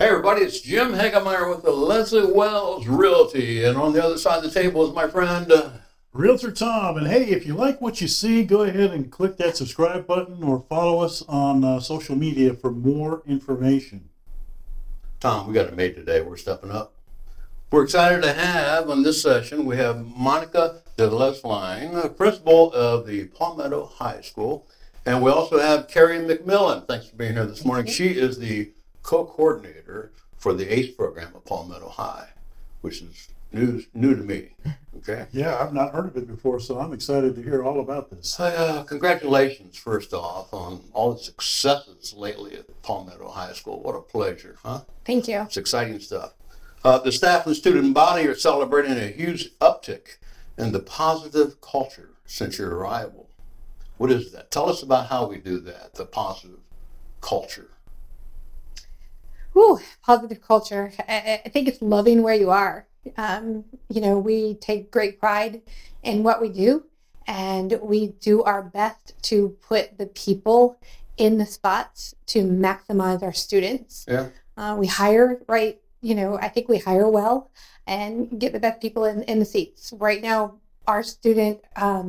Hey everybody, it's Jim Hagemeyer with the Leslie Wells Realty, and on the other side of the table is my friend Realtor Tom. And hey, if you like what you see, go ahead and click that subscribe button or follow us on social media for more information. Tom. We got a mate today. We're stepping up. We're excited to have on this session, we have Monica DeLesline, principal of the Palmetto High School, and we also have Carrie McMillan. Thanks for being here this morning. She is the co-coordinator for the ACE program at Palmetto High, which is new to me. Okay. Yeah, I've not heard of it before, so I'm excited to hear all about this. Congratulations, first off, on all the successes lately at Palmetto High School. What a pleasure, huh? Thank you. It's exciting stuff. The staff and student body are celebrating a huge uptick in the positive culture since your arrival. What is that? Tell us about how we do that, the positive culture. Ooh, positive culture. I think it's loving where you are. We take great pride in what we do, and we do our best to put the people in the spots to maximize our students. Yeah. We hire right. I think we hire well and get the best people in the seats. Right now, our students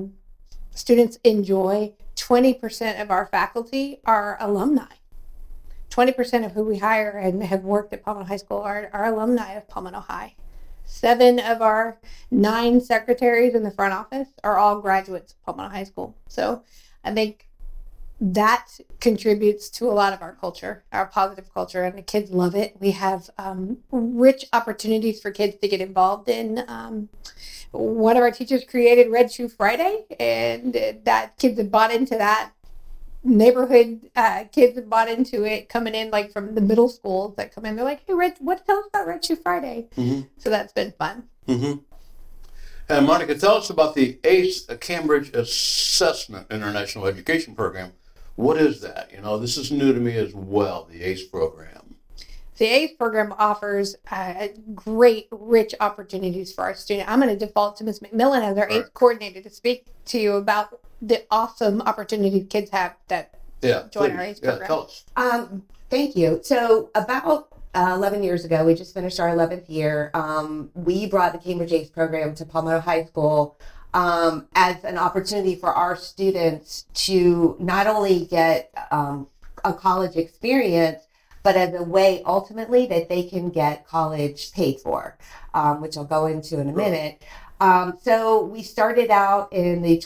enjoy 20% of our faculty are alumni. 20% of who we hire and have worked at Palmetto High School are alumni of Palmetto High. 7 of our 9 secretaries in the front office are all graduates of Palmetto High School. So I think that contributes to a lot of our culture, our positive culture, and the kids love it. We have rich opportunities for kids to get involved in. One of our teachers created Red Shoe Friday, and that kids have bought into that. Neighborhood kids have bought into it, coming in like from the middle schools that come in. They're like, "Hey, tell us about Red Shoe Friday." Mm-hmm. So that's been fun. Mm-hmm. And Monica, tell us about the ACE Cambridge Assessment International Education Program. What is that? This is new to me as well, the ACE program. The ACE program offers great, rich opportunities for our students. I'm going to default to Ms. McMillan as our ACE coordinator to speak to you about the awesome opportunities kids have that join our ACE program. Tell us. Thank you. So about 11 years ago, we just finished our 11th year. We brought the Cambridge ACE program to Palmetto High School as an opportunity for our students to not only get a college experience, but as a way ultimately that they can get college paid for, which I'll go into in a minute. So we started out in the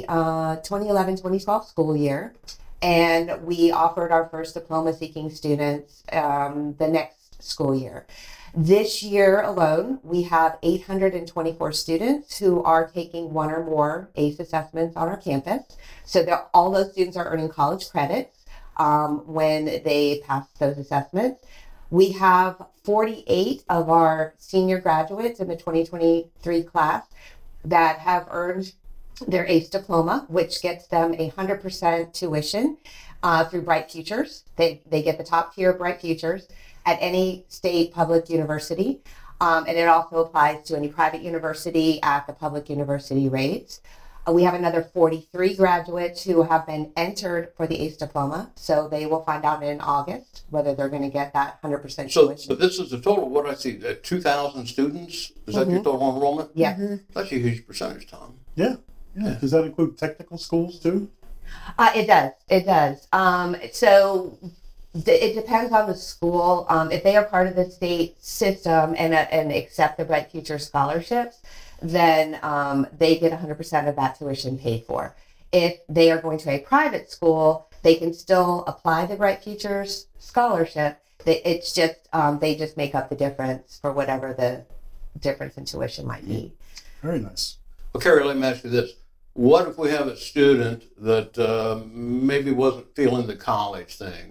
2011-2012 school year, and we offered our first diploma-seeking students the next school year. This year alone, we have 824 students who are taking one or more ACE assessments on our campus. So all those students are earning college credits when they pass those assessments. We have 48 of our senior graduates in the 2023 class that have earned their ACE diploma, which gets them 100% tuition through Bright Futures. They get the top tier of Bright Futures at any state public university. And it also applies to any private university at the public university rates. We have another 43 graduates who have been entered for the ACE diploma. So they will find out in August whether they're going to get that 100% tuition. So this is the total, what I see, 2,000 students? Is that your total enrollment? Yeah. Mm-hmm. That's a huge percentage, Tom. Yeah. Does that include technical schools too? It does. So it depends on the school. If they are part of the state system and accept the Bright Future scholarships, then they get 100% of that tuition paid for. If they are going to a private school, they can still apply the Bright Futures scholarship. It's just they just make up the difference for whatever the difference in tuition might be. Very nice. Well, Carrie, let me ask you this. What if we have a student that maybe wasn't feeling the college thing,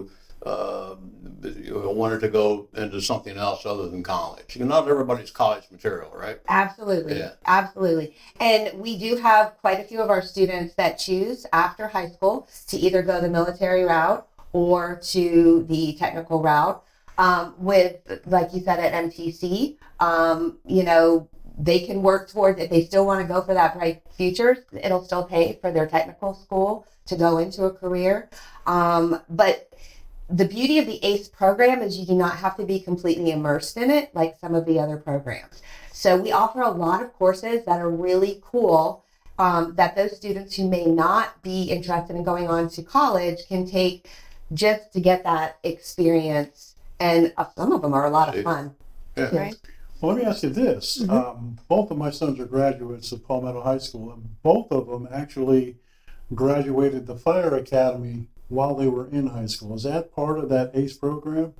wanted to go into something else other than college? Not everybody's college material, right? Absolutely. Yeah. Absolutely. And we do have quite a few of our students that choose after high school to either go the military route or to the technical route. With, like you said, at MTC, they can work towards, if they still want to go for that Bright Futures, it'll still pay for their technical school to go into a career. But the beauty of the ACE program is you do not have to be completely immersed in it like some of the other programs. So we offer a lot of courses that are really cool that those students who may not be interested in going on to college can take just to get that experience. And some of them are a lot of fun. Yeah. Right. Well, let me ask you this. Both of my sons are graduates of Palmetto High School, and both of them actually graduated the fire academy while they were in high school. Is that part of that ACE program?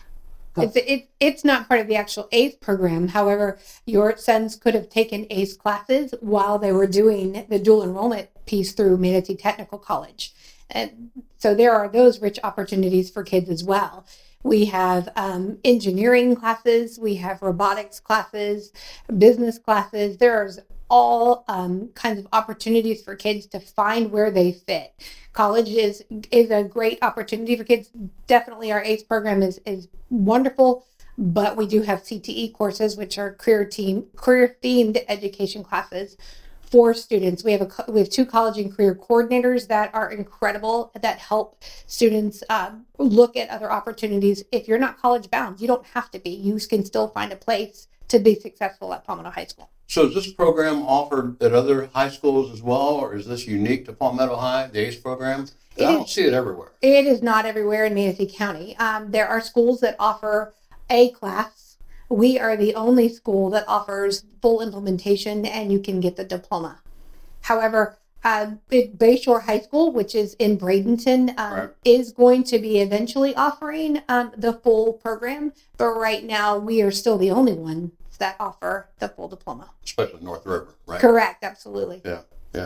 It's not part of the actual ACE program. However, your sons could have taken ACE classes while they were doing the dual enrollment piece through Manatee Technical College. And so there are those rich opportunities for kids as well. We have engineering classes, we have robotics classes, business classes. There's all kinds of opportunities for kids to find where they fit. College is a great opportunity for kids. Definitely our ACE program is wonderful, but we do have CTE courses, which are career themed education classes for students. We have 2 college and career coordinators that are incredible, that help students look at other opportunities. If you're not college bound, you don't have to be. You can still find a place to be successful at Palmetto High School. So is this program offered at other high schools as well, or is this unique to Palmetto High, the ACE program? I don't see it everywhere. It is not everywhere in Manatee County. There are schools that offer a class. We are the only school that offers full implementation, and you can get the diploma. However, Bayshore High School, which is in Bradenton, Right. is going to be eventually offering the full program. But right now, we are still the only ones that offer the full diploma. Especially North River, right? Correct, absolutely. Yeah.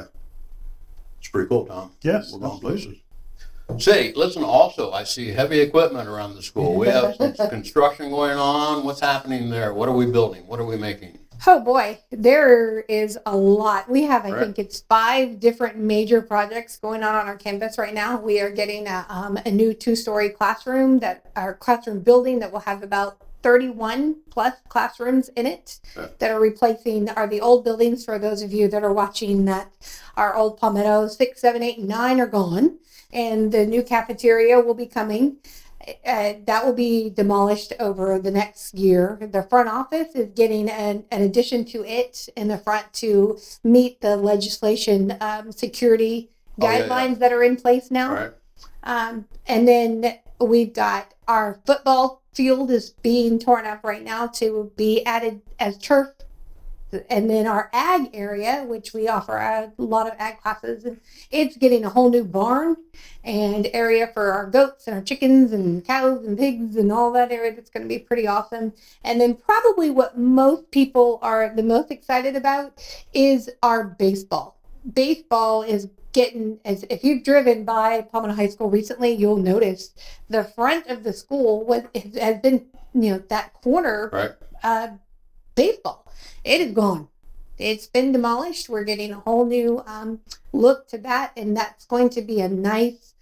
It's pretty cool, Tom. Yes, We're going absolutely. places. Say, listen, also, I see heavy equipment around the school. We have some construction going on. What's happening there? What are we building? What are we making? Oh boy, there is a lot. We have, I Right. think it's 5 different major projects going on our campus right now. We are getting a new 2-story classroom building that will have about 31 plus classrooms in it that are replacing the old buildings. For those of you that are watching, that our old Palmetto 6, 7, 8, and 9 are gone, and the new cafeteria will be coming. That will be demolished over the next year. The front office is getting an addition to it in the front to meet the legislation security guidelines that are in place now. Right. And then we've got our football field is being torn up right now to be added as turf. And then our ag area, which we offer a lot of ag classes, and it's getting a whole new barn and area for our goats and our chickens and cows and pigs and all that area. That's going to be pretty awesome. And then probably what most people are the most excited about is our baseball. Baseball is getting, as if you've driven by Palmetto High School recently, you'll notice the front of the school has been, that corner Right. Baseball. It is gone. It's been demolished. We're getting a whole new look to that, and that's going to be a nice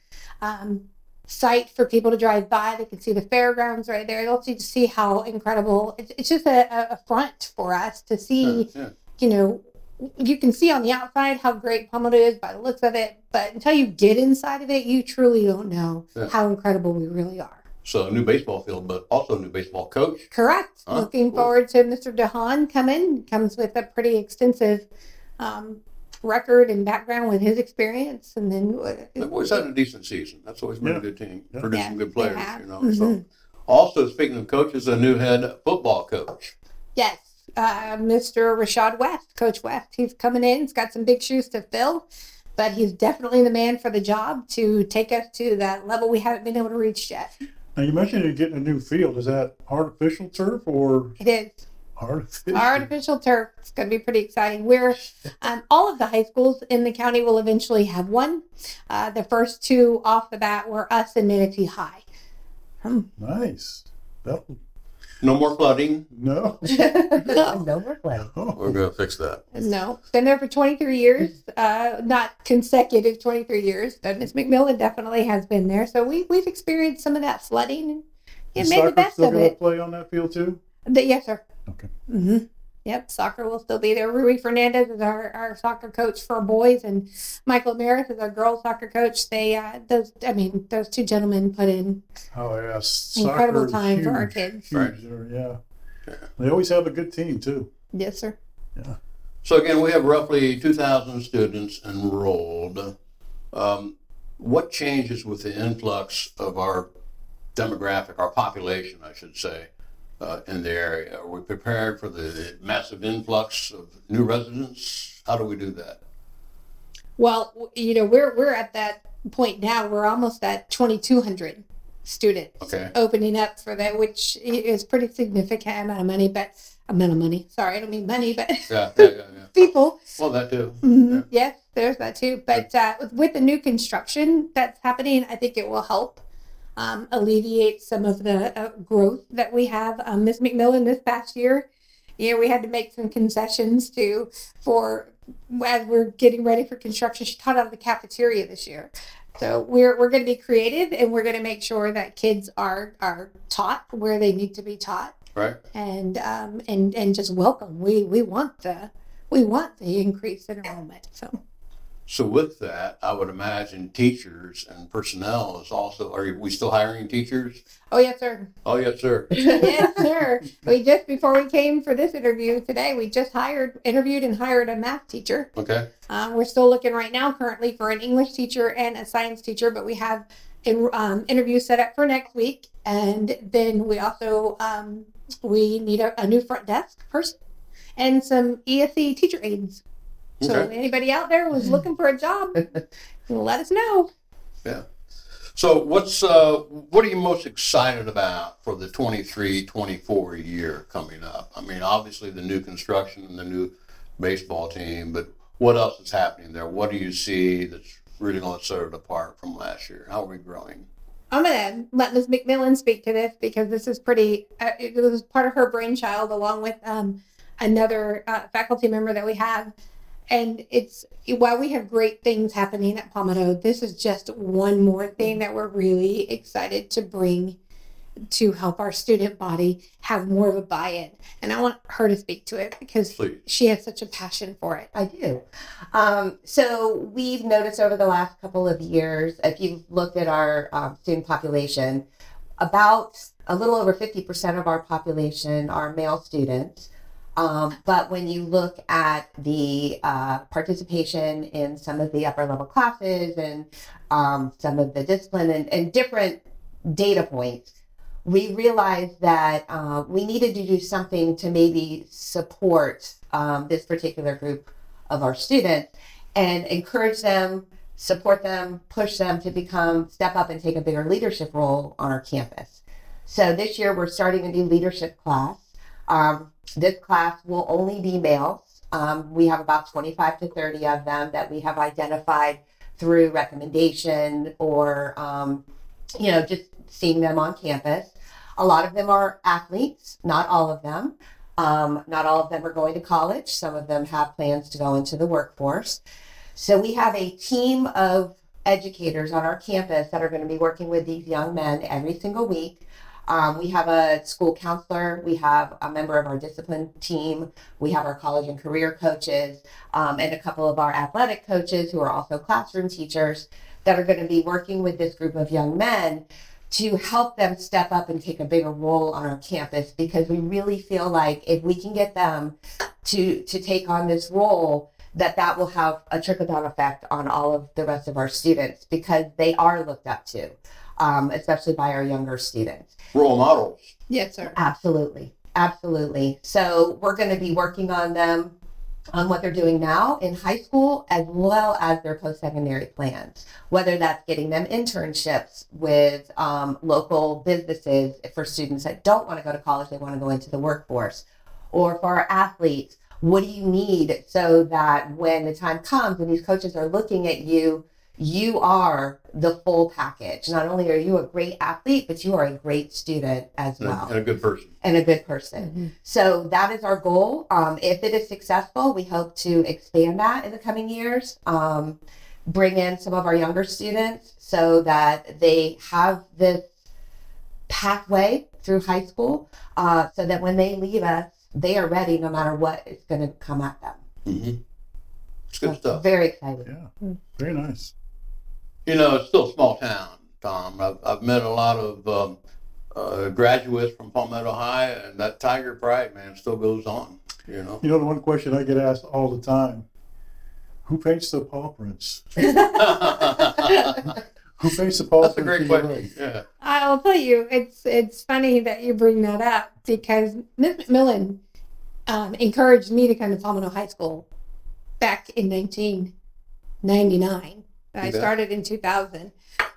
site for people to drive by. They can see the fairgrounds right there. They'll see how incredible. It's just a front for us to see. Yeah. You can see on the outside how great Palmetto is by the looks of it, but until you get inside of it, you truly don't know how incredible we really are. So a new baseball field, but also a new baseball coach. Correct. Huh? Looking Cool. forward to Mr. DeHaan coming. Comes with a pretty extensive record and background with his experience. And then They've always had a decent season. That's always been a good team. Yeah. Produced some good players, Yeah. So also, speaking of coaches, a new head football coach. yes, Mr. Rashad West, Coach West, he's coming in. He's got some big shoes to fill, but he's definitely the man for the job to take us to that level we haven't been able to reach yet. Now, you mentioned you're getting a new field. Is that artificial turf or It is. artificial? Artificial turf. It's going to be pretty exciting. We're all of the high schools in the county will eventually have one. The first 2 off the bat were us and Manatee High. Nice. No more flooding. No. No more play. We're going to fix that. No, been there for 23 years, not consecutive 23 years, but Miss McMillan definitely has been there. So we've experienced some of that flooding and Is made the soccer best still of going to it. play on that field too? Yes, sir. Okay. Yes, Yep, soccer will still be there. Rui Fernandez is our soccer coach for boys, and Michael Maris is our girls soccer coach. Those two gentlemen put in Oh yes, incredible Soccer is time for our huge, kids. huge Right. there, yeah. They always have a good team too. Yes, sir. So again, we have roughly 2,000 students enrolled. What changes with the influx of our demographic, our population, I should say, in the area? Are we prepared for the massive influx of new residents? How do we do that? Well, we're at that point now. We're almost at 2,200 students Okay. opening up for that, which is pretty significant amount of money. Sorry, I don't mean money, but Yeah. people. Well, that too. Mhm. Yes, there's that too. But with the new construction that's happening, I think it will help alleviate some of the growth that we have. Ms. McMillan, this past year, we had to make some concessions as we're getting ready for construction. She taught out of the cafeteria this year. So we're going to be creative, and we're going to make sure that kids are taught where they need to be taught, Right. and just welcome. We want the increase in enrollment. So with that, I would imagine teachers and personnel is also, are we still hiring teachers? Oh yes, sir. Oh, yes, sir. Yes, sir. Before we came for this interview today, we just interviewed and hired a math teacher. Okay. We're still looking right now currently for an English teacher and a science teacher, but we have interviews set up for next week. And then we also, we need a new front desk person and some ESE teacher aides. So Okay. anybody out there who's looking for a job, let us know. Yeah. So what are you most excited about for the 23-24 year coming up? I mean, obviously the new construction and the new baseball team, but what else is happening there? What do you see that's really going to set it apart from last year? How are we growing? I'm going to let Ms. McMillan speak to this because this is it was part of her brainchild along with another faculty member that we have. And while we have great things happening at Palmetto, this is just one more thing that we're really excited to bring to help our student body have more of a buy-in. And I want her to speak to it because Please. she has such a passion for it. I do. So we've noticed over the last couple of years, if you've looked at our student population, about a little over 50% of our population are male students. But when you look at the participation in some of the upper level classes and some of the discipline and different data points, we realized that we needed to do something to maybe support this particular group of our students and encourage them, support them, push them to step up and take a bigger leadership role on our campus. So this year we're starting a new leadership class. This class will only be males. We have about 25 to 30 of them that we have identified through recommendation or, just seeing them on campus. A lot of them are athletes, not all of them. Not all of them are going to college. Some of them have plans to go into the workforce. So we have a team of educators on our campus that are going to be working with these young men every single week. We have a school counselor, we have a member of our discipline team, we have our college and career coaches, and a couple of our athletic coaches who are also classroom teachers that are going to be working with this group of young men to help them step up and take a bigger role on our campus, because we really feel like if we can get them to take on this role, that will have a trickle-down effect on all of the rest of our students, because they are looked up to, especially by our younger students. Role models. Yes, sir. Absolutely. Absolutely. So we're going to be working on them on what they're doing now in high school, as well as their post-secondary plans, whether that's getting them internships with local businesses for students that don't want to go to college, they want to go into the workforce, or for our athletes, what do you need so that when the time comes and these coaches are looking at you, you are the full package. Not only are you a great athlete, but you are a great student as well. And a good person. And a good person. Mm-hmm. So that is our goal. If it is successful, we hope to expand that in the coming years. Bring in some of our younger students so that they have this pathway through high school, so that when they leave us, they are ready no matter what is going to come at them. Mm-hmm. It's good stuff. Very excited. Yeah, very nice. You know, it's still a small town, Tom. I've met a lot of graduates from Palmetto High, and that Tiger Pride, man, still goes on, you know. You know, the one question I get asked all the time, who paints the paw prints? Who paints the paw That's a prints? great question. Yeah. I'll tell you, it's funny that you bring that up because Ms. McMillan encouraged me to come to Palmetto High School back in 1999. I Okay. started in 2000.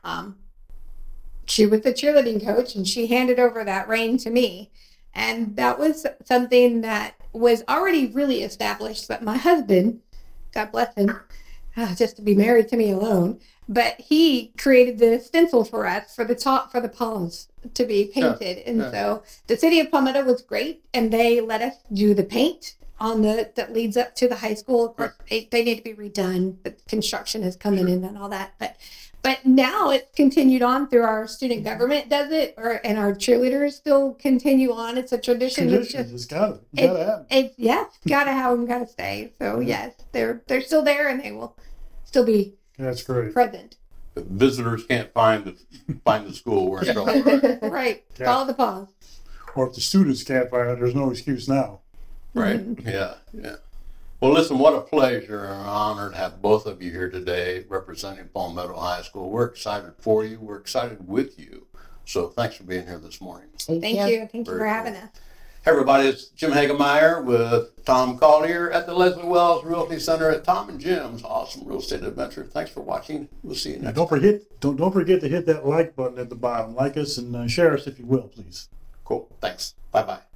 She was the cheerleading coach, and she handed over that reign to me. And that was something that was already really established. But my husband, God bless him, just to be married to me alone, but he created the stencil for us for the top for the palms to be painted. And yeah. so the city of Palmetto was great, and they let us do the paint on that leads up to the high school. Of course, they need to be redone, but construction is coming in and all that. But now it's continued on through our student government does it, and our cheerleaders still continue on. It's a tradition. Traditions, it's gotta happen. Yes, gotta have them, gotta stay. So yes, they're still there, and they will still be That's great. present. The visitors can't find the school where it's from. Right. Yeah. Follow the pause. Or if the students can't find it, there's no excuse now. Right. Yeah. Yeah. Well, listen, what a pleasure and an honor to have both of you here today representing Palmetto High School. We're excited for you. We're excited with you. So thanks for being here this morning. Thank you. Thank you Very for having cool. us. Hey, everybody, it's Jim Hagemeyer with Tom Collier at the Leslie Wells Realty Center at Tom and Jim's Awesome Real Estate Adventure. Thanks for watching. We'll see you And next don't time. forget to hit that like button at the bottom. Like us and share us if you will, please. Cool. Thanks. Bye-bye.